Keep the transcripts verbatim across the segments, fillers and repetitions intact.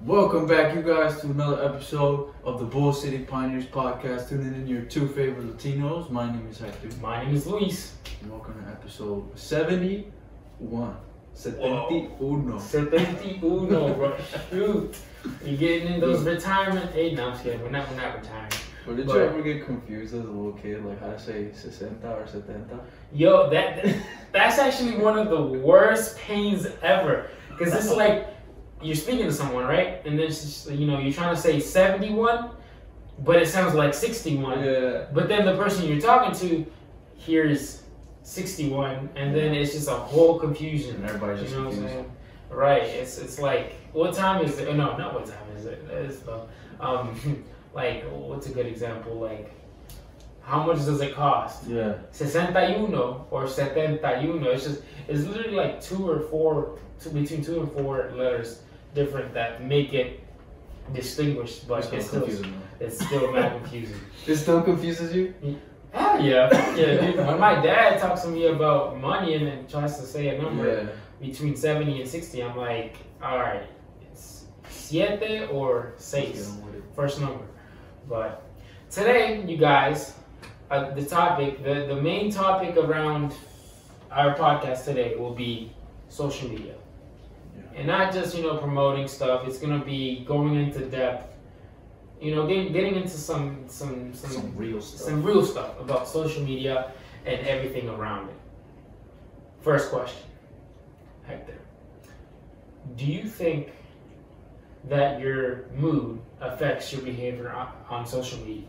Welcome back, you guys, to another episode of the Bull City Pioneers podcast. Tuning in your two favorite Latinos. My name is Hector. My name is Luis. And welcome to episode seventy-one. seventy-uno. seventy-uno, bro. Shoot. You're getting in those retirement age. No, I'm just kidding. We're not, we're not retiring. But did But- you ever get confused as a little kid, like how to say sesenta or setenta? Yo, that that's actually one of the worst pains ever. Because it's like, you're speaking to someone, right? And then, it's just, you know, you're trying to say seventy-one, but it sounds like sixty-one. Yeah. But then the person you're talking to hears sixty-one, and then it's just a whole confusion. And everybody's just You know what I'm confused. saying? Right. It's it's like, what time is it? Oh, no, not what time is it. It's the, um, like, what's a good example? Like, how much does it cost? Yeah. sesenta-y-uno or setenta-y-uno. It's just, it's literally like two or four, two, between two and four letters different that make it distinguished, but It's it's still still, confusing though. it's still mad confusing. It still confuses you? Hell yeah. Yeah, dude. When my dad talks to me about money and then tries to say a number Yeah. between seventy and sixty, I'm like, all right, it's siete or seis, Get on with it. first number. But today, you guys, uh, the topic, the, the main topic around our podcast today will be social media. Yeah. And not just, you know, promoting stuff. It's going to be going into depth, you know, getting, getting into some, some, some, Some real stuff. some real stuff about social media and everything around it. First question, Hector. Do you think that your mood affects your behavior on, on social media?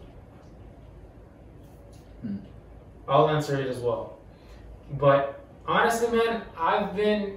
Hmm. I'll answer it as well. But honestly, man, I've been...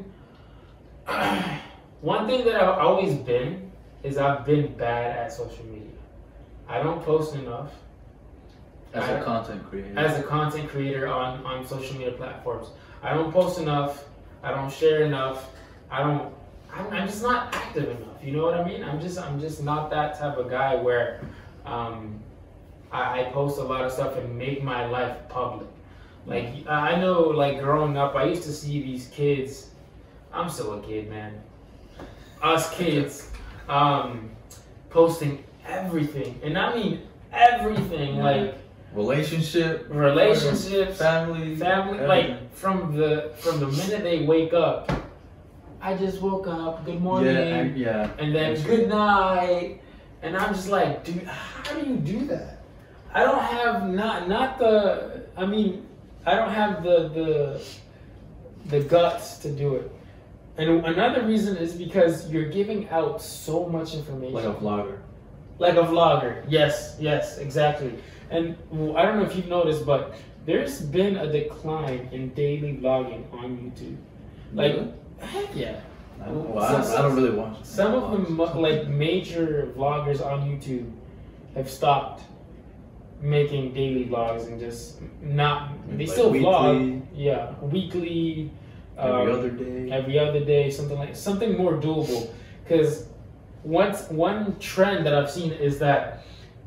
one thing that I've always been is I've been bad at social media. I don't post enough. As I- a content creator. As a content creator on, on social media platforms, I don't post enough. I don't share enough. I don't. I'm, I'm just not active enough. You know what I mean? I'm just I'm just not that type of guy where um, I, I post a lot of stuff and make my life public. Like I know, like growing up, I used to see these kids. I'm still a kid, man. Us kids um, posting everything, and I mean everything, Yeah. like Relationship. relationships, Family. family, everything. like from the from the minute they wake up. I just woke up. Good morning, Yeah, I, yeah. and then That's good night, and I'm just like, dude, how do you do that? I don't have not not the. I mean, I don't have the the the guts to do it. And another reason is because you're giving out so much information. Like a vlogger. Like a vlogger. Yes, yes, exactly. And well, I don't know if you've noticed, but there's been a decline in daily vlogging on YouTube. Like, Really? heck yeah. I don't, well, I, don't, I don't really watch. Some of the mo- like major vloggers on YouTube have stopped making daily vlogs and just not. They Like still weekly. vlog. Yeah, weekly. Every um, other day. every other day, something like something more doable. Because once one trend that I've seen is that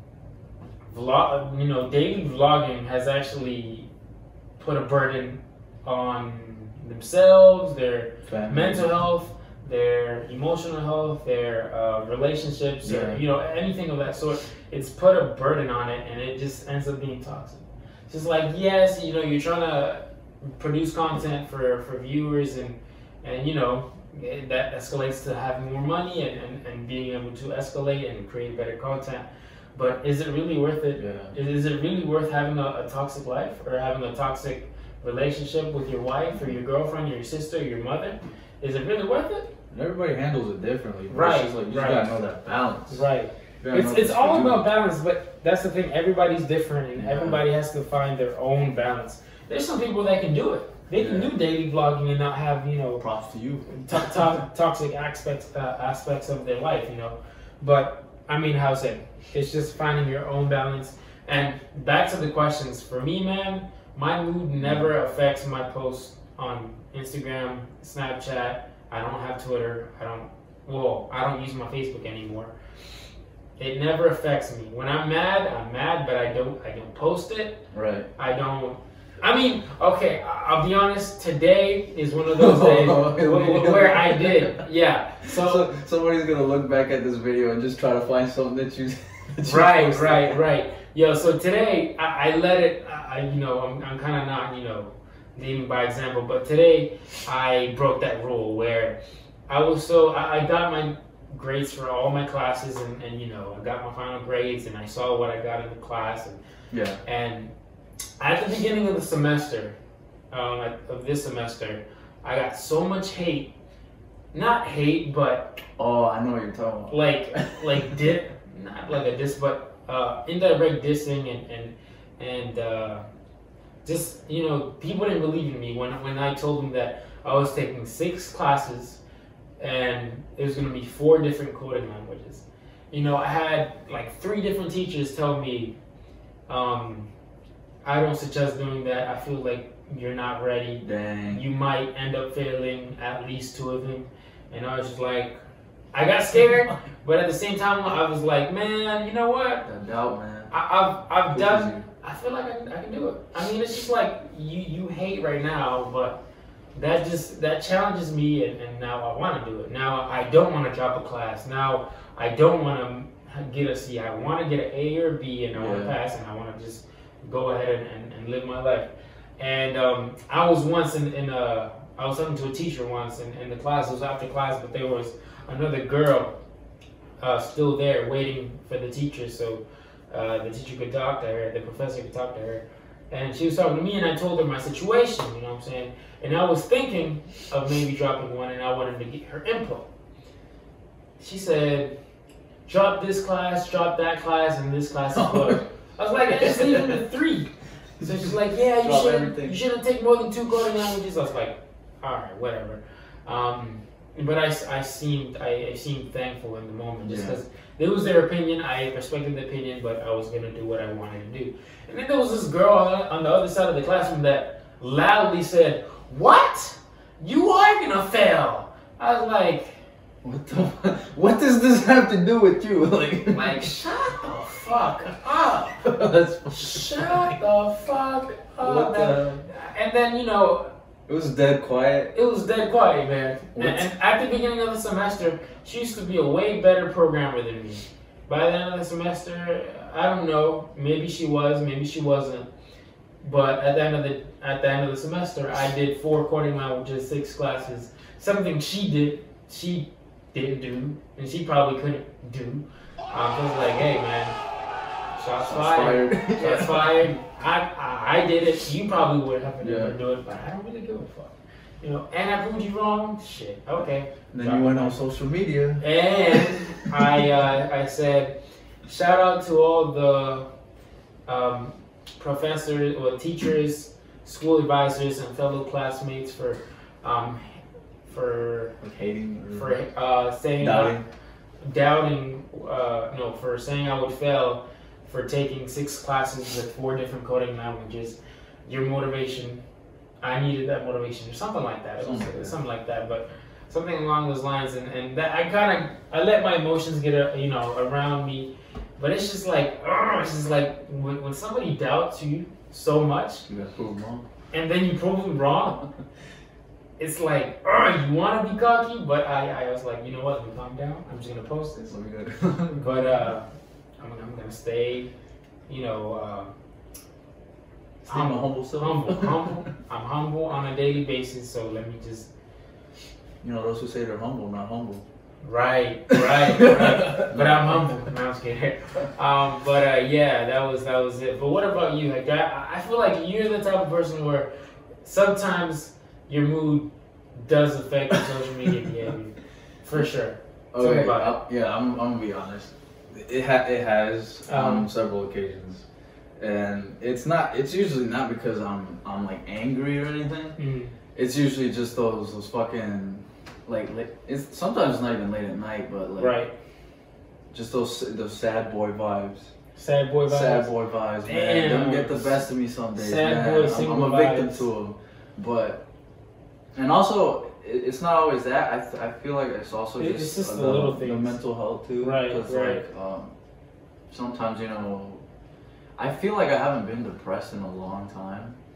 vlog, you know, daily vlogging has actually put a burden on themselves, their Family. mental health, their emotional health, their uh, relationships, Yeah. or you know, anything of that sort. It's put a burden on it, and it just ends up being toxic. It's just like, yes, you know, you're trying to produce content for, for viewers, and and you know that escalates to having more money and, and, and being able to escalate and create better content. But is it really worth it? Yeah. Is, is it really worth having a, a toxic life or having a toxic relationship with your wife or your girlfriend or your sister or your mother? Is it really worth it? And everybody handles it differently. But Right, It's just like, you just right. gotta know that balance. Right. You gotta It's know it's this all for you. about balance, but that's the thing. Everybody's different, and Yeah. everybody has to find their own balance. There's some people that can do it. They can Yeah. do daily vlogging and not have, you know, Props to you. to- to- toxic aspects uh, aspects of their life, you know. But I mean, how's it? It's just finding your own balance. And back to the questions. For me, man, my mood never affects my posts on Instagram, Snapchat. I don't have Twitter. I don't. Well, I don't use my Facebook anymore. It never affects me. When I'm mad, I'm mad, but I don't. I don't post it. Right. I don't. I mean, okay, I'll be honest. Today is one of those days where, where I did. Yeah. So, so somebody's gonna look back at this video and just try to find something that you. That you right, posted. right, right. Yo, so today I, I let it. I, you know, I'm, I'm kind of not, you know, leading by example, but today I broke that rule where I was so I, I got my grades for all my classes, and, and you know, I got my final grades, and I saw what I got in the class, and yeah, and at the beginning of the semester, um, of this semester, I got so much hate. Not hate, but oh, I know what you're talking about. Like, like did not like a diss, but uh, indirect dissing and and and uh, just you know, people didn't believe in me when when I told them that I was taking six classes and it was going to be four different coding languages. You know, I had like three different teachers tell me, um, I don't suggest doing that. I feel like you're not ready. Dang. You might end up failing at least two of them. And I was just like, I got scared, but at the same time, I was like, man, you know what? That doubt, man. I, I've I've Pushes done. you. I feel like I can, I can do it. I mean, it's just like you you hate right now, but that just that challenges me, and, and now I want to do it. Now I don't want to drop a class. Now I don't want to get a C. I want to get an A or a B, and I want to Yeah. pass, and I want to just go ahead and, and, and live my life. And um, I was once in, in a, I was talking to a teacher once in, in the class. It was after class, but there was another girl uh, still there waiting for the teacher, so uh, the teacher could talk to her, the professor could talk to her. And she was talking to me, and I told her my situation, you know what I'm saying? And I was thinking of maybe dropping one, and I wanted to get her input. She said, drop this class, drop that class, and this class as well. I was like, just leave them to three. So she's like, yeah, you Drop shouldn't, everything. you shouldn't take more than two coding languages. I was like, all right, whatever. Um, but I, I seemed I, I seemed thankful in the moment just Yeah. because it was their opinion. I respected the opinion, but I was gonna do what I wanted to do. And then there was this girl on the, on the other side of the classroom that loudly said, "What? You are gonna fail?" I was like, What the? What does this have to do with you? Like, like shut the fuck up. That's Shut the fuck up. What the? And then, you know, It was dead quiet. it was dead quiet, man. And, What? and at the beginning of the semester, she used to be a way better programmer than me. By the end of the semester, I don't know. Maybe she was, maybe she wasn't. But at the end of the at the end of the semester, I did four coding languages, six classes. Something she did, she didn't do, and she probably couldn't do. Um, so I was like, hey, man, shots, Shots fired. fired. Shots fired. I, I I did it. You probably would have been able Yeah. to do it, but I don't really give a fuck. You know, and I proved you wrong. Shit. Okay. Then you went on social media. And I uh, I said, shout out to all the um, professors or teachers, school advisors, and fellow classmates for um, for Like hating. Or for uh, saying doubting. doubting uh, no for saying I would fail for taking six classes with four different coding languages. Your motivation, I needed that motivation or something like that. It was Something like that. something like that, but something along those lines. And, and that I kind of I let my emotions get uh, you know around me, but it's just like ugh, it's just like when, when somebody doubts you so much You got proved wrong. and then you prove them wrong. It's like, ugh, you want to be cocky, but I, I was like, you know what? Let me calm down. I'm just gonna post this. So we got. But uh, I'm, I'm gonna stay, you know, uh, Stay my humble self. humble, humble. I'm humble on a daily basis. So let me just, You know those who say they're humble, not humble. right, right, right. But I'm humble. No, I'm just kidding. Um, but uh, yeah, that was that was it. But what about you? Like, I, I feel like you're the type of person where sometimes your mood does affect your social media behavior, for sure. Tell me Okay, about it. I'll- yeah, I'm, I'm gonna be honest. It ha- it has on Um, several occasions, and it's not. It's usually not because I'm I'm like angry or anything. Mm. It's usually just those those fucking like li- it's sometimes it's not even late at night, but like Right. just those those sad boy vibes. Sad boy vibes. Sad boy vibes, man. Damn. Them get the best of me some days, Sad man. boy I'm, single I'm a victim vibes. to them, but and also it- it's not always that. I, th- I feel like it's also It- just, it's just uh, the little the things. mental health too. Right, 'Cause, right. like um, sometimes you know, I feel like I haven't been depressed in a long time,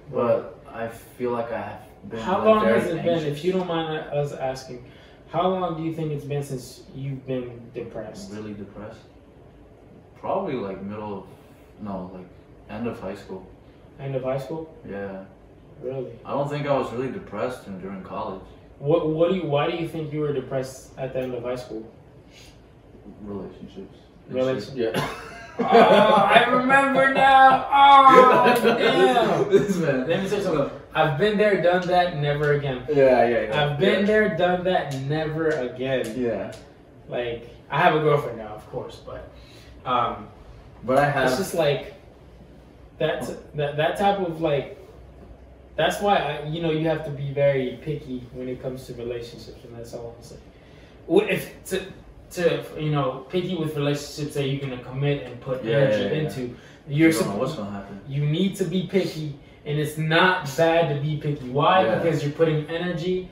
but I feel like I have been. How like, long very has it anxious. been, if you don't mind us asking, how long do you think it's been since you've been depressed? Really depressed? Probably like middle of, no, like end of high school. End of high school? Yeah. Really? I don't think I was really depressed in, during college. What What do you? Why do you think you were depressed at the end of high school? Relationships. Relation- Yeah. Oh, I remember now. Oh, damn. This man. Let me tell you something. I've been there, done that, never again. Yeah, yeah, yeah. I've been yeah. there, done that, never again. Yeah. Like, I have a girlfriend now, of course, but um, But I have. it's just like that. That that type of like. That's why I, you know, you have to be very picky when it comes to relationships, and that's all I'm saying. Well, If to to you know, picky with relationships that you're gonna commit and put Yeah, energy yeah, yeah. into, you you're don't know what's supposed. gonna happen. You need to be picky, and it's not bad to be picky. Why? Yeah. Because you're putting energy,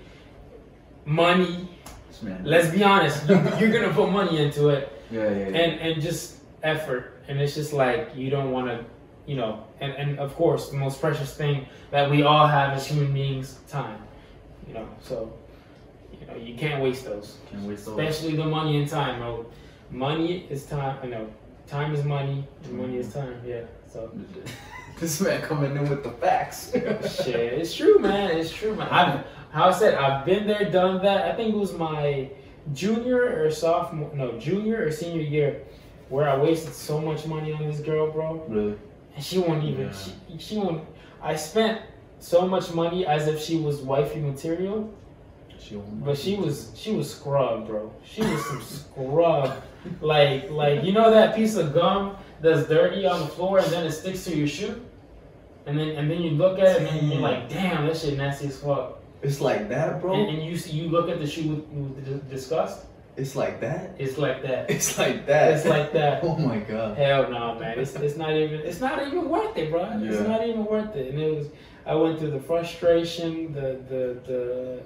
money. This man. Let's be honest, you, you're gonna put money into it, Yeah, yeah, yeah. and and just effort, and it's just like you don't want to, you know, and and of course the most precious thing that we all have as human beings, time, you know. So, you know, you can't waste those, Can't waste those. especially the money and time, bro. Money is time. I know, time is money, and money is time. Yeah. So. This man coming in with the facts. Shit, it's true, man. It's true, man. I've, how I said, I've been there, done that. I think it was my junior or sophomore, no, junior or senior year, where I wasted so much money on this girl, bro. Really? And she won't even. Yeah. She, she won't. I spent so much money as if she was wifey material, She won't but she was she was scrub, bro. She was some scrub. Like like you know that piece of gum that's dirty on the floor and then it sticks to your shoe, and then and then you look at it and you're like, damn, that shit nasty as fuck. It's like that, bro. And, and you see, you look at the shoe with, with disgust. It's like that. It's like that. It's like that. It's like that. Oh my god. Hell no, man. It's it's not even it's not even worth it, bro. It's Yeah. not even worth it. And it was I went through the frustration, the the the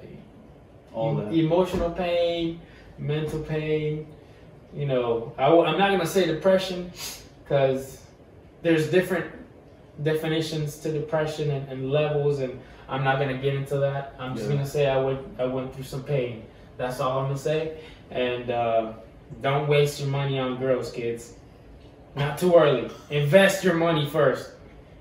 All e- that. emotional pain, mental pain. You know, I, am not gonna say depression because there's different definitions to depression and, and levels, and I'm not gonna get into that. I'm just Yeah. gonna say I went I went through some pain. That's all I'm gonna say. And uh, don't waste your money on girls, kids. Not too early. Invest your money first.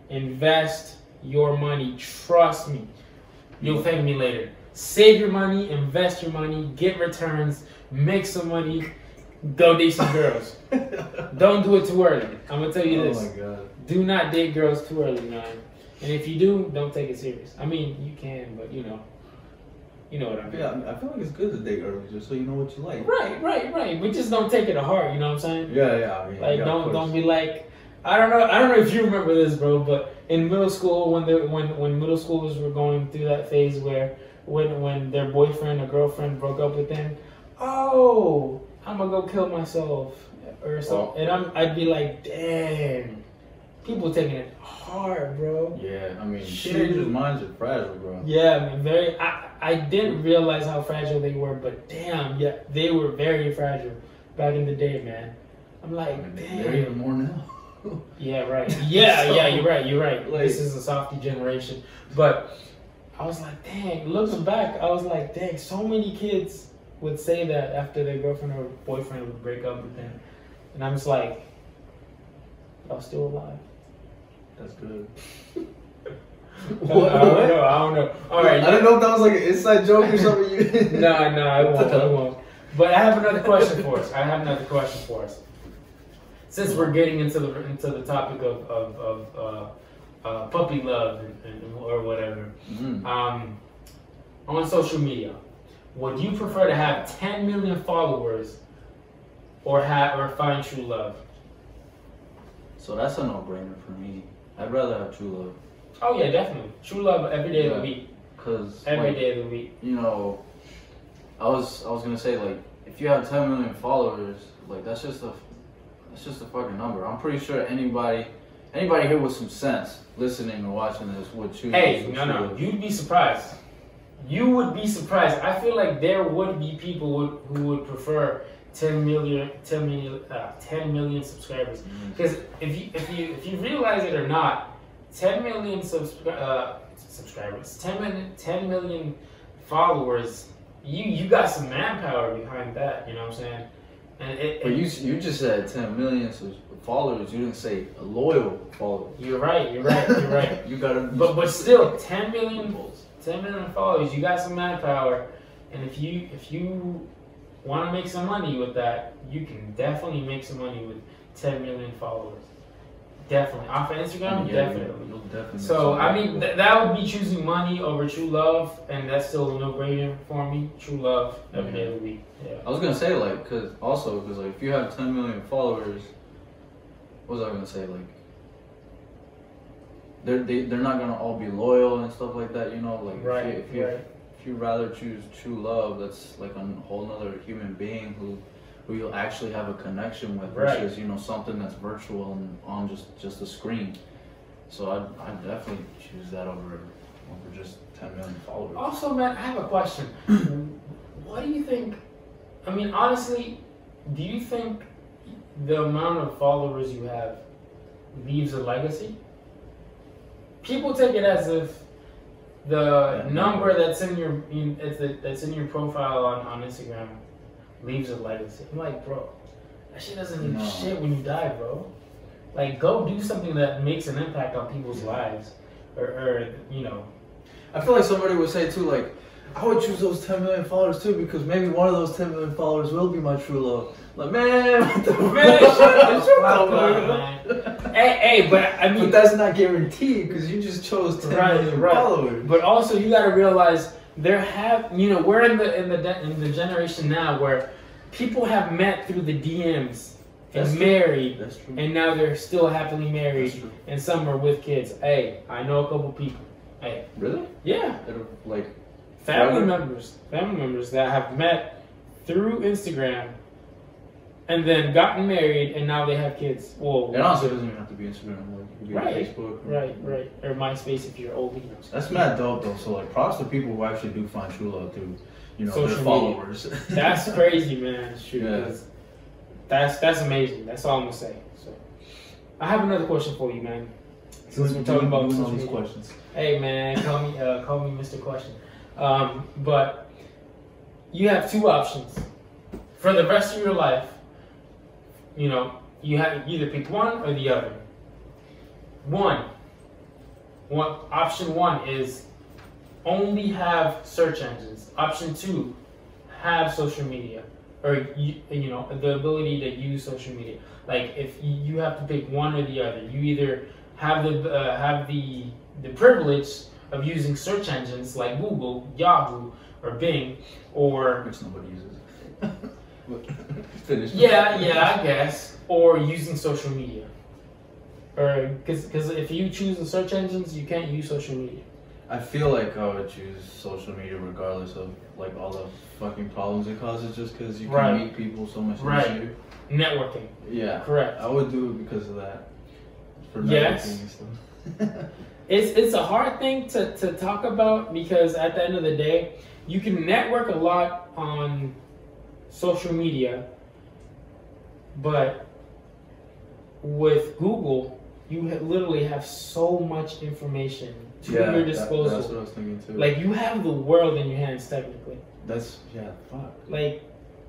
Invest your money. Trust me. You'll thank me later. Save your money, invest your money, get returns, make some money, go date some girls. Don't do it too early. I'm gonna tell you this. Oh my god. Do not date girls too early, man. And if you do, don't take it serious. I mean, you can, but you know, you know what I mean. Yeah, I mean, I feel like it's good to date early just so you know what you like. Right, right, right. But just don't take it to heart. You know what I'm saying? Yeah, yeah. I mean, Like yeah, of don't course. don't be like, I don't know I don't know if you remember this, bro, but in middle school when they when when middle schoolers were going through that phase where when when their boyfriend or girlfriend broke up with them, oh, I'm gonna go kill myself or something, Oh. and I'm I'd be like, damn, people taking it hard, bro. Yeah, I mean, Shoot. teenagers' minds are fragile, bro. Yeah, I mean, very. I I didn't realize how fragile they were, but damn, yeah, they were very fragile back in the day, man. I'm like, I mean, damn. they're even more now. Yeah, right. Yeah, So, yeah, you're right. You're right. like- This is a softy generation, but I was like, dang. Looking back, I was like, dang. So many kids would say that after their girlfriend or boyfriend would break up with them, and I'm just like, y'all still alive? That's good. I don't know. I don't know. All right. I didn't know if that was like an inside joke or something. You... No, no, I won't. I won't. But I have another question for us. I have another question for us. Since we're getting into the into the topic of of, of uh, uh, puppy love and, and, or whatever, Mm. um, on social media, would you prefer to have ten million followers or have or find true love? So that's a no-brainer for me. I'd rather have true love. Oh yeah, definitely. True love every day of the Yeah. week. Cause Every like, day of the week. you know, I was I was gonna say like if you have ten million followers, like that's just a that's just a fucking number. I'm pretty sure anybody anybody here with some sense listening or watching this would choose. Hey, some no, true no, love. you'd be surprised. You would be surprised. I feel like there would be people would, who would prefer ten million, ten million, uh, ten million subscribers. Mhm. Because if you if you if you realize it or not, ten million subscri- uh, subscribers, ten million, ten million followers. You you got some manpower behind that. You know what I'm saying? And it, But it, you you just said ten million subs- followers. You didn't say loyal followers. You're right. You're right. You're right. You gotta. But but still, ten million, ten million followers. You got some manpower, and if you if you want to make some money with that, you can definitely make some money with ten million followers. Definitely off of Instagram, Yeah, definitely. you'll definitely make So some I money. mean, th- that would be choosing money over true love, and that's still a no-brainer for me. True love every day of the week. Yeah. I was gonna say like, cause also, cause like, if you have ten million followers, what was I gonna say like? They're they, they're not gonna all be loyal and stuff like that, you know. Like Right. if you if you, Right. if you rather choose true love, that's like a whole nother human being who who you'll actually have a connection with Right. versus you know something that's virtual and on just just a screen. So I I definitely choose that over over just ten million followers. Also, man, I have a question. What do you think? I mean, honestly, do you think the amount of followers you have leaves a legacy? People take it as if the Yeah. number that's in your in, it's the, that's in your profile on, on Instagram leaves a legacy. I'm like, bro, that shit doesn't mean No. shit when you die, bro. Like, go do something that makes an impact on people's lives, or, or you know. I feel like somebody would say too, like, I would choose those ten million followers too because maybe one of those ten million followers will be my true love. Like, man, what the Man, fuck? shut the fuck up, man. man. Hey, hey, but I mean, But that's not guaranteed because you just chose ten Right, million right. followers. but also you got to realize there have, you know, we're in the in the de- in the generation now where people have met through the D Ms and That's true. married, That's true. and now they're still happily married, That's true. and some are with kids. Hey, I know a couple people. Hey, Really? yeah, It'll, like, family Forever? members, family members that have met through Instagram, and then gotten married, and now they have kids. Well, and also it doesn't even have to be Instagram. Like, it could be Right, Facebook. or- right, right, or MySpace if you're old enough. That's mad dope though. So like, props to people who actually do find true love through, you know, Social their media. followers. That's crazy, man. Shoot, Yeah. 'cause that's that's amazing. That's all I'm gonna say. So, I have another question for you, man. Since we're talking about Doing all social these media. questions. Hey, man, call me uh, call me Mister Question. Um, but you have two options for the rest of your life. You know, you have either pick one or the other. One, one option one is only have search engines. Option two, have social media, or you, you know the ability to use social media. Like if you you have to pick one or the other, you either have the uh, have the the privilege of using search engines like Google, Yahoo, or Bing, or Which nobody uses. Finish. yeah, yeah, I guess, or using social media. Or because because if you choose the search engines, you can't use social media. I feel like I would choose social media regardless of like all the fucking problems it causes, just because you can Right. meet people so much Right. easier. Networking, Yeah, correct. I would do it because of that. For Yes. networking and stuff. It's it's a hard thing to, to talk about because at the end of the day, you can network a lot on social media, but with Google, you ha- literally have so much information to yeah, your that- disposal. that's what I was thinking too. Like you have the world in your hands technically. that's yeah, fuck. Like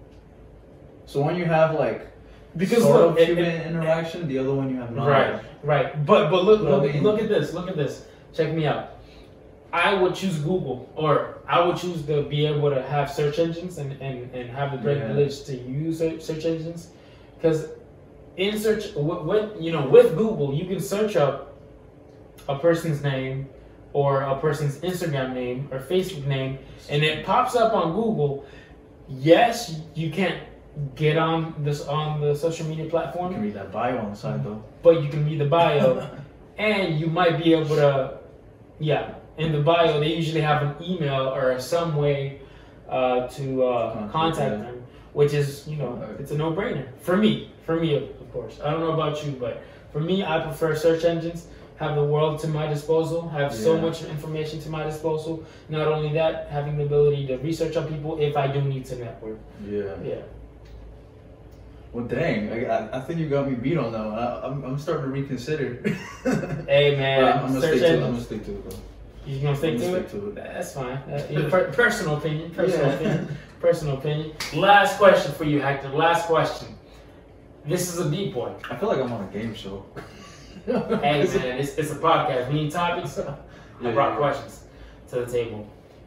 So when you have like because sort look, of it- human it- interaction, the other one you have not. Right, right. But but look But I look, mean- look at this. Look at this. Check me out. I would choose Google, or I would choose to be able to have search engines and, and, and have the Yeah. privilege to use search search engines, because in search with, with you know with Google you can search up a person's name or a person's Instagram name or Facebook name, and it pops up on Google. Yes, you can't get on this on the social media You platform, can read that bio on the side though. but you can read the bio, and you might be able to, yeah. In the bio, they usually have an email or some way uh, to uh, Contact contact them. them, which is, you know, Okay. it's a no-brainer for me. For me, of of course. I don't know about you, but for me, I prefer search engines. Have the world to my disposal. Have so Yeah. much information to my disposal. Not only that, having the ability to research on people if I do need to network. Yeah. Yeah. Well, dang, I, I, I think you got me beat on that one. I, I'm, I'm starting to reconsider. Hey, man, I'm, I'm, gonna search stick to, engine. I'm gonna stick to it, bro. You gonna stick, I'm to, gonna it? stick to it. That's fine. Uh, your per- personal opinion. Personal Yeah. opinion. Personal opinion. Last question for you, Hector. Last question. This is a deep one. I feel like I'm on a game show. Hey, man, it's, it's a podcast. We need topics. I Yeah, brought yeah. questions to the table.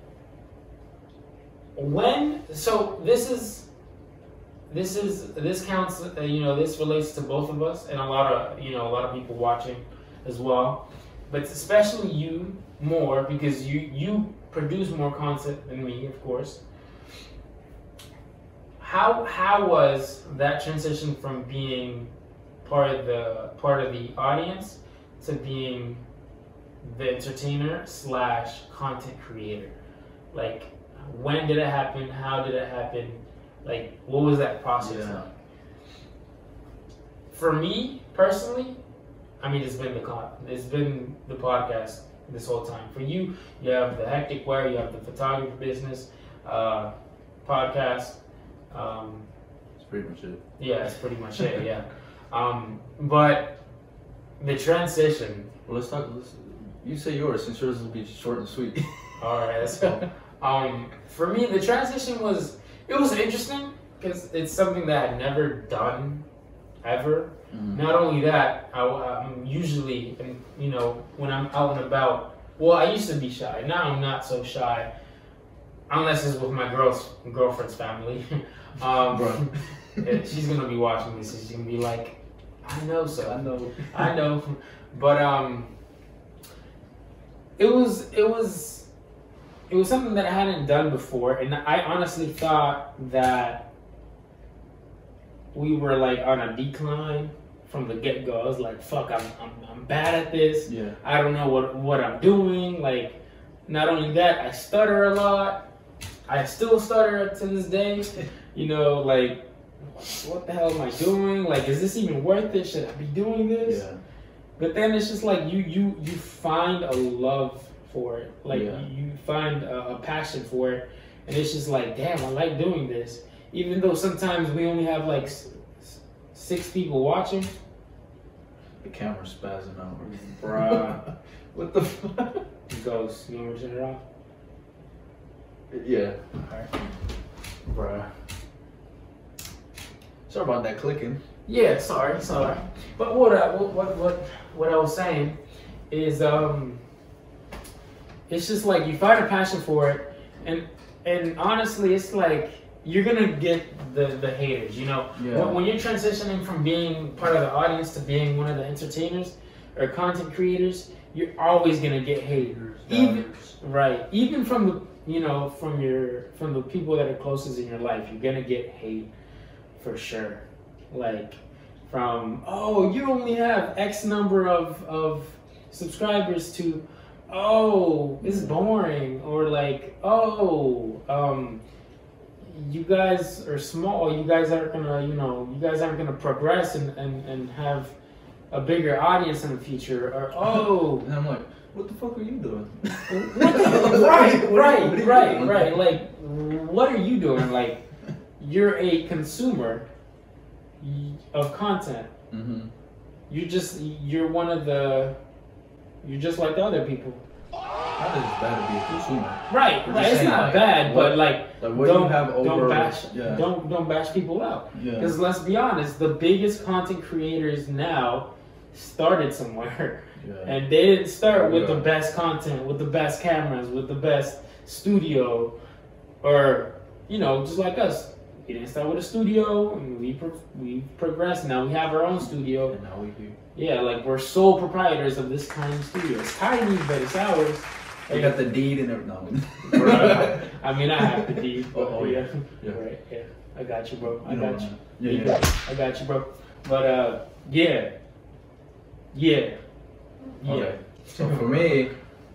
When so this is this is this counts. Uh, you know, this relates to both of us and a lot of you know a lot of people watching as well, but especially you more because you you produce more content than me, of course. How how was that transition from being part of the part of the audience to being the entertainer slash content creator? Like, when did it happen? How did it happen? Like, what was that process Yeah. like? For me personally, I mean, it's been the con, it's been the podcast this whole time. For you, you have the Hectic Wear, you have the photography business, uh, podcast. Um, That's pretty much it. yeah, that's pretty much it. Yeah, um, but the transition. Well, let's talk. Let's, you say yours, since yours will be short and sweet. All right, let's go. Um, for me, the transition was it was interesting because it's something that I'd never done ever. Mhm. Not only that, I, I'm usually, you know, when I'm out and about. Well, I used to be shy. Now I'm not so shy, unless it's with my girl's girlfriend's family. um, Bro. and she's gonna be watching this, and she's gonna be like, "I know, so I know. I know," but um, it was it was it was something that I hadn't done before, and I honestly thought that we were like on a decline from the get go. I was like, "Fuck, I'm I'm I'm bad at this. Yeah. I don't know what what I'm doing." Like, not only that, I stutter a lot. I still stutter to this day. You know, like, what the hell am I doing? Like, is this even worth it? Should I be doing this? Yeah. But then it's just like you you you find a love for it. Like Yeah. you, you find a, a passion for it, and it's just like, damn, I like doing this. Even though sometimes we only have like s- s- six people watching. The camera's spazzing out. Bruh. What the fuck? It goes. You want me to turn it off? Yeah. Alright. Bruh. Sorry about that clicking. Yeah, sorry, sorry. But what I, what what what what I was saying is um, it's just like you find a passion for it, and and honestly, it's like you're gonna get the the haters. You know, Yeah. when, when you're transitioning from being part of the audience to being one of the entertainers or content creators, you're always gonna get hate. Even right, even from the you know from your from the people that are closest in your life, you're gonna get hate for sure. Like, from, oh, you only have X number of, of subscribers to, oh, it's boring. Or like, oh, um, you guys are small. You guys aren't gonna, you know, you guys aren't gonna progress and, and, and have a bigger audience in the future. Or, oh. And I'm like, what the fuck are you doing? What the, right, What are you- right, what are you right, doing? right. Like, what are you doing? Like, you're a consumer of content. Mm-hmm. You just you're one of the you're just like the other people. Not that it's bad to be a consumer. Right, We're right. just It's saying, not like, bad, what- but like Like, what don't do you have over? don't bash Yeah. don't don't bash people out. Yeah. Because let's be honest, the biggest content creators now started somewhere. Yeah. And they didn't start with Yeah. the best content, with the best cameras, with the best studio, or, you know, just like us. We didn't start with a studio, and we pro- we progressed. Now we have our own studio. And now we do. Yeah, like we're sole proprietors of this tiny studio. It's tiny, but it's ours. We got the deed and everything. Right. I mean, I have the deed. But Oh, oh, yeah. yeah. Right, yeah. I got you, bro. I You know got what you. I mean. Yeah, yeah. I got you, bro. But uh, yeah, yeah, yeah. Okay. So for me,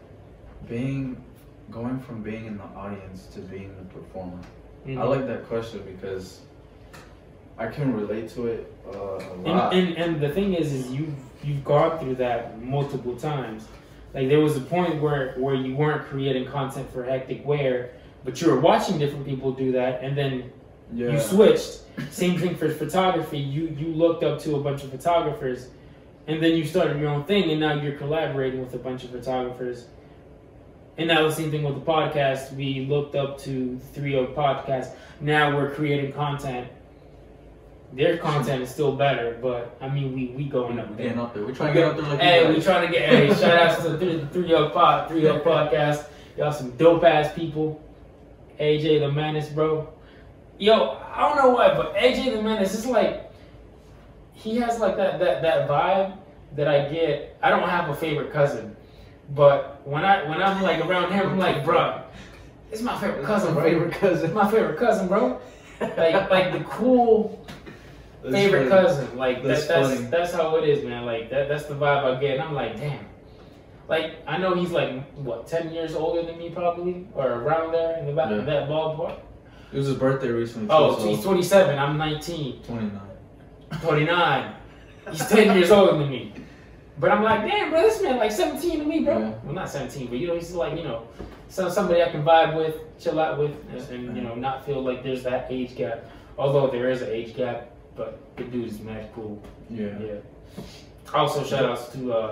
being going from being in the audience to being the performer, Mhm. I like that question because I can relate to it uh, a And, lot. and and the thing is, is you've you've gone through that multiple times. Like there was a point where where you weren't creating content for Hectic Wear, but you were watching different people do that, and then Yeah. You switched. Same thing for photography. You you looked up to a bunch of photographers, and then you started your own thing, and now you're collaborating with a bunch of photographers. And now the same thing with the podcast. We looked up to three O Podcast. Now we're creating content. Their content is still better, but I mean, we we going up there. Getting up there. We're trying to get up there like Hey, you we guys. trying to get. Hey, shout outs to the three O Pod, three O Podcast. Y'all some dope ass people. A J the Menace, bro. Yo, I don't know why, but A J the Menace is like, he has like that that that vibe that I get. I don't have a favorite cousin, but when I when I'm like around him, I'm like, bro, it's my favorite cousin, bro. Favorite cousin. It's my favorite cousin, bro. Like like the cool That's favorite funny. cousin. Like That's that, that's funny. that's how it is, man. Like that that's the vibe I get. And I'm like, damn. Like I know he's like what ten years older than me probably, or around there in the back Yeah. that ballpark. It was his birthday recently. Too, Oh, so so he's twenty-seven. I'm nineteen. twenty-nine. twenty-nine. He's ten years older than me. But I'm like, damn, bro, this man like seventeen to me, bro. Yeah. Well, not seventeen, but you know, he's like, you know, so somebody I can vibe with, chill out with, and, and you know, not feel like there's that age gap. Although there is an age gap, but the dude is mad cool. Yeah. Yeah. Also, shout outs to uh,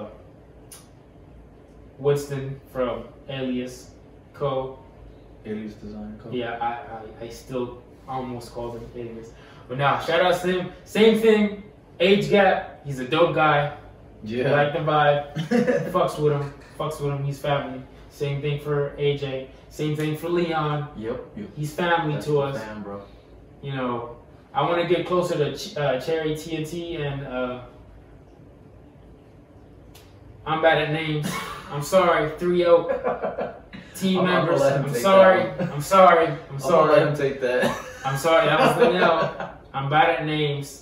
Winston from Alias Co. Alias Design Co. Yeah, I, I, I still almost called him Alias. But now, shout outs to him. Same thing, age gap. He's a dope guy. Yeah. Like the vibe. Fucks with him. Fucks with him. He's family. Same thing for A J. Same thing for Leon. Yep. yep. He's family That's to my us. Fan, bro. You know, I want to get closer to Ch- uh, Cherry T N T and uh, I'm bad at names. I'm sorry, three O team I'm- I'm gonna members. let him I'm take sorry. that one. I'm sorry. I'm I'm gonna sorry. let him take that. I'm sorry. That was the no. I'm bad at names.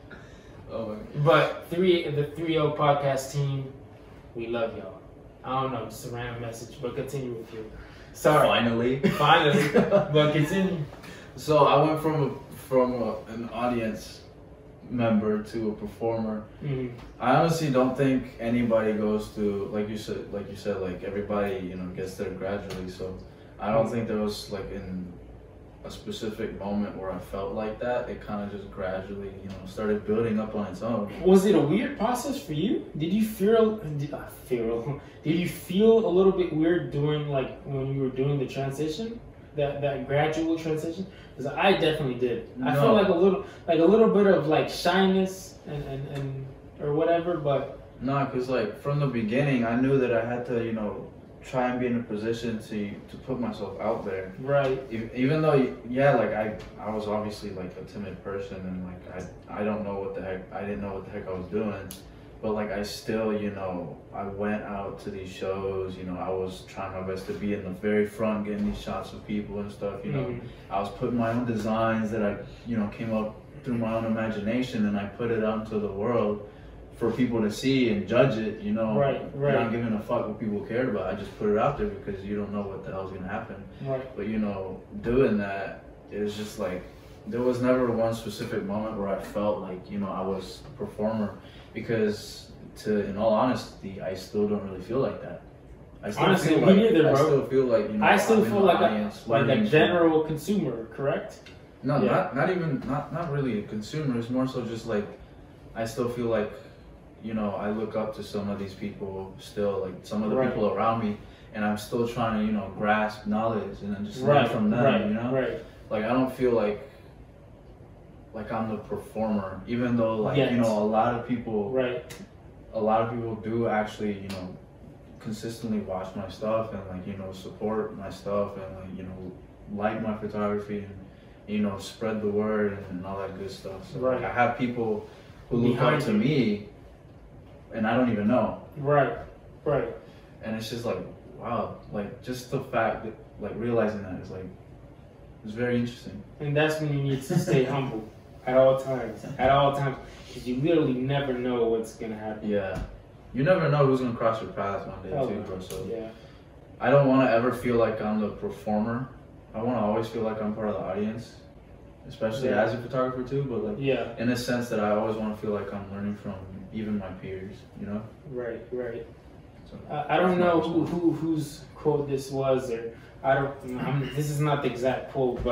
Oh my God. But three the three O podcast team, we love y'all. I don't know, just a random message, but continue with you. Sorry. Finally. Finally. But continue. So I went from a, from a, an audience member to a performer. Mhm. I honestly don't think anybody goes through like you said, like you said, like everybody you know gets there gradually. So I don't think there was like in a specific moment where I felt like that. It kind of just gradually you know started building up on its own. Was it a weird process for you? Did you feel did, uh, feel did you feel a little bit weird during like when you were doing the transition, that that gradual transition? Because I definitely did. I No. felt like a little like a little bit of like shyness and and, and or whatever, but No, cause like from the beginning, I knew that I had to you know try and be in a position to to put myself out there. right, E- Even though, yeah, like I, I was obviously like a timid person, and like I, I don't know what the heck, I didn't know what the heck I was doing, but like I still, you know, I went out to these shows, you know, I was trying my best to be in the very front, getting these shots of people and stuff, you know, Mhm. I was putting my own designs that I, you know, came up through my own imagination, and I put it out into the world for people to see and judge it, you know, Right, right. not giving a fuck what people cared about. I just put it out there because you don't know what the hell's gonna happen. right. But you know, doing that, it was just like there was never one specific moment where I felt like you know I was a performer, because to in all honesty, I still don't really feel like that. I still Honestly, feel me like, neither, I bro. still feel like you know I still I'm in feel the like a, audience like a learning from- general consumer, correct? No, Yeah. not not even not not really a consumer. It's more so just like I still feel like you know I look up to some of these people still, like some of the Right. people around me, and I'm still trying to you know grasp knowledge and then just learn Right, from them. right, You know, right. like I don't feel like like I'm the performer, even though like Yet. you know a lot of people Right. a lot of people do actually you know consistently watch my stuff and like you know support my stuff and like you know like my photography and you know spread the word and, and all that good stuff. So like, Right. I have people who look Behind up to you. me and I don't even know, Right. Right. and it's just like wow, like just the fact that like realizing that is like it's very interesting. And that's when you need to stay humble at all times. At all times. Because you literally never know what's going to happen. Yeah, you never know who's gonna cross your path one day Hell too, no. bro. So Yeah. I don't want to ever feel like I'm the performer. I want to always feel like I'm part of the audience, especially Yeah. as a photographer too. But like Yeah. in a sense that I always want to feel like I'm learning from even my peers, you know. Right. Right. So, I, I don't that's my know who, response. who whose quote this was, or I don't. I'm, this is not the exact quote, but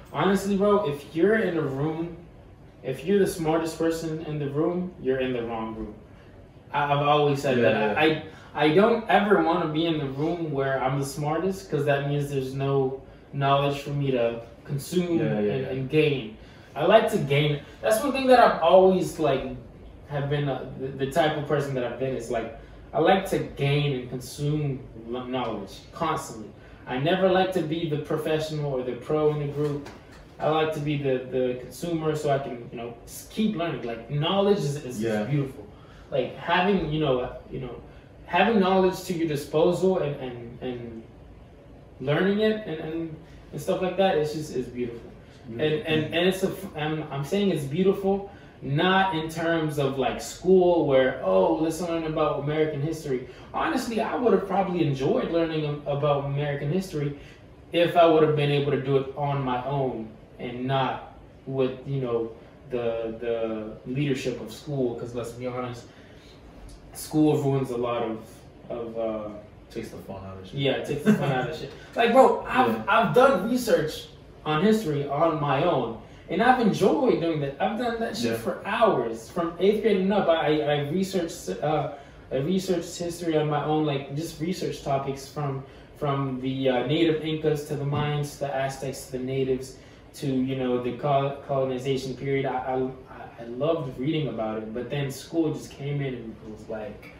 honestly, bro, if you're in a room, if you're the smartest person in the room, you're in the wrong room. I, I've always said Yeah, that. yeah. I I don't ever want to be in the room where I'm the smartest, because that means there's no knowledge for me to consume Yeah, yeah, and, yeah. and gain. I like to gain. That's one thing that I've always like have been uh, the, the type of person that I've been is like I like to gain and consume knowledge constantly. I never like to be the professional or the pro in the group. I like to be the, the consumer so I can, you know, keep learning. Like knowledge is, is Yeah. beautiful. Like having, you know, you know, having knowledge to your disposal and, and, and learning it and, and, and stuff like that, it's just, it's beautiful. And, and, and it's a, I'm, I'm saying it's beautiful, not in terms of like school where, oh, let's learn about American history. Honestly, I would have probably enjoyed learning about American history if I would have been able to do it on my own and not with, you know, the the leadership of school. Because let's be honest, school ruins a lot of of uh, Takes the fun out of shit. yeah, it takes the fun out of shit. Like, bro, I've Yeah. I've done research on history on my own, and I've enjoyed doing that. I've done that shit Yeah. for hours from eighth grade and up. I I researched uh, I researched history on my own, like just research topics from from the uh, native Incas to the Mayans, to the Aztecs, to the natives, to you know the col- colonization period. I, I I loved reading about it, but then school just came in and was like,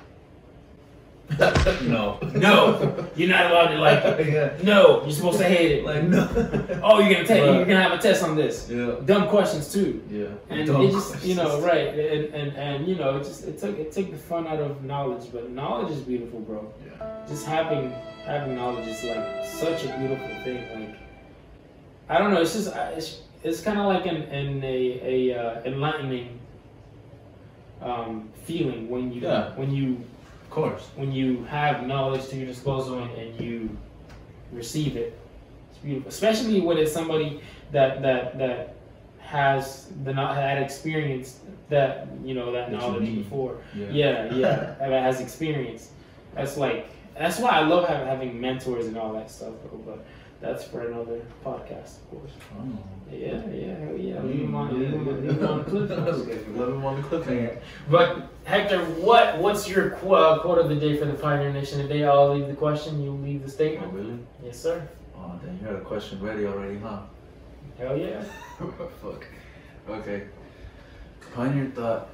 No. no, you're not allowed to like it. Yeah. No, you're supposed to hate it. Like no. Oh, you're gonna take. Right. You're gonna have a test on this. Yeah. Dumb questions too. Yeah. And Dumb it just, you know, questions. right, and, and and you know, it just it took it took the fun out of knowledge, but knowledge is beautiful, bro. Yeah. Just having having knowledge is like such a beautiful thing. Like, I don't know, it's just uh, it's it's kind of like an, an a a uh, enlightening um, feeling when you Yeah. when you Of course. when you have knowledge to your disposal and, and you receive it. It's beautiful, especially when it's somebody that that that has the not had experience that you know that That you knowledge need. before. Yeah. Yeah, yeah, that has experience. That's like that's why I love having, having mentors and all that stuff, bro. But that's for another podcast, of course. Oh. Yeah, yeah, hell yeah. Mm, Leave them on, yeah, leave them on, yeah. leave them on the cliff. Let him on the cliffhanger. But Hector, what what's your qu- uh, quote of the day for the Pioneer Nation today? I'll leave the question, you leave the Oh, statement. really? Yes, sir. Oh, damn, you had a question ready already, huh? Hell yeah. Fuck. Okay. Pioneer thought.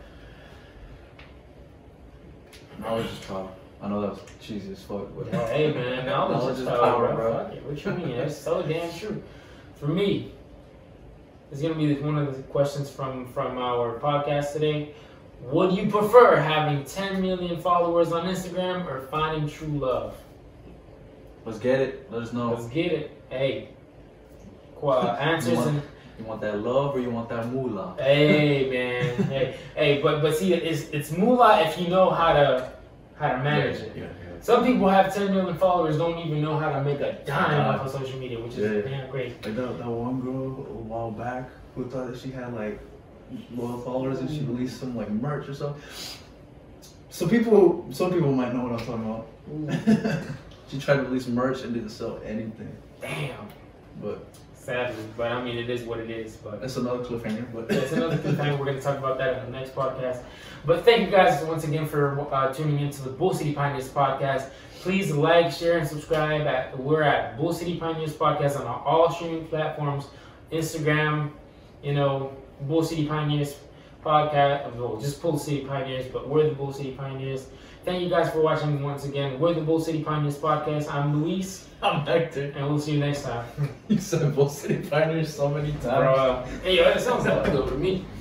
Knowledge is power. I know that was cheesy as fuck, but. Yeah, hey man, knowledge, Knowledge is is power, power, bro. bro. Fuck it. What you mean? That's so damn true. For me, it's gonna be one of the questions from from our podcast today. Would you prefer having ten million followers on Instagram or finding true love? Let's get it. Let us know. Let's get it. Hey, qu- uh, answers You want- and You want that love or you want that moolah? hey man, hey, hey, but but see, it's it's moolah if you know how to how to manage it. Yeah, Some people have ten million followers, don't even know how to make a dime Uh, off of social media, which is yeah. damn great. Like that, that one girl a while back who thought that she had like loyal followers and she released some like merch or something. Some people, some people might know what I'm talking about. She tried to release merch and didn't sell anything. Damn. But Sadly, but I mean, it is what it is. But that's another cliffhanger. But it's another good thing. We're going to talk about that in the next podcast. But thank you guys once again for uh, tuning into the Bull City Pioneers podcast. Please like, share, and subscribe. At we're at Bull City Pioneers podcast on all streaming platforms, Instagram, you know, Bull City Pioneers podcast. Well, just Bull City Pioneers, but we're the Bull City Pioneers. Thank you guys for watching once again. We're the Bull City Pioneers podcast. I'm Luis, I'm Hector. and we'll see you next time. You said Bull City Pioneers so many times. Bro, uh, hey, yo, that sounds like good to me.